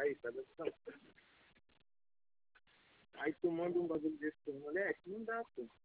aí, sabe? Aí tu manda um bagulho desse pro moleque, não dá, pô.